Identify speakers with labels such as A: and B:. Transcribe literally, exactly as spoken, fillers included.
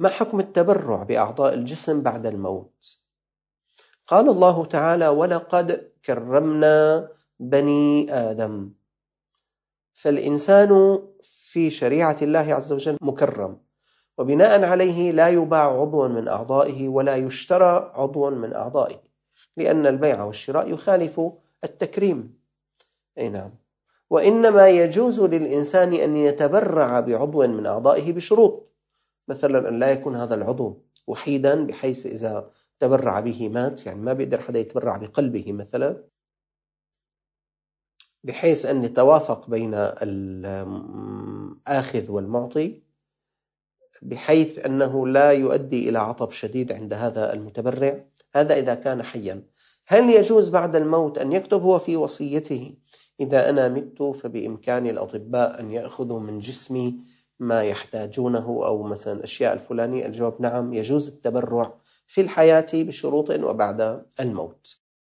A: ما حكم التبرع بأعضاء الجسم بعد الموت؟ قال الله تعالى: ولقد كرمنا بني آدم. فالإنسان في شريعة الله عز وجل مكرم، وبناء عليه لا يباع عضو من أعضائه ولا يشترى عضو من أعضائه، لأن البيع والشراء يخالف التكريم. أي نعم. وإنما يجوز للإنسان أن يتبرع بعضو من أعضائه بشروط، مثلا أن لا يكون هذا العضو وحيدا بحيث إذا تبرع به مات، يعني ما بيقدر حدا يتبرع بقلبه مثلا، بحيث أن يتوافق بين الآخذ والمعطي، بحيث أنه لا يؤدي إلى عطب شديد عند هذا المتبرع. هذا إذا كان حيا. هل يجوز بعد الموت أن يكتب هو في وصيته: إذا أنا مت فبإمكان الأطباء أن يأخذوا من جسمي ما يحتاجونه، أو مثلا أشياء الفلانية؟ الجواب نعم، يجوز التبرع في الحياة بشروط وبعد الموت.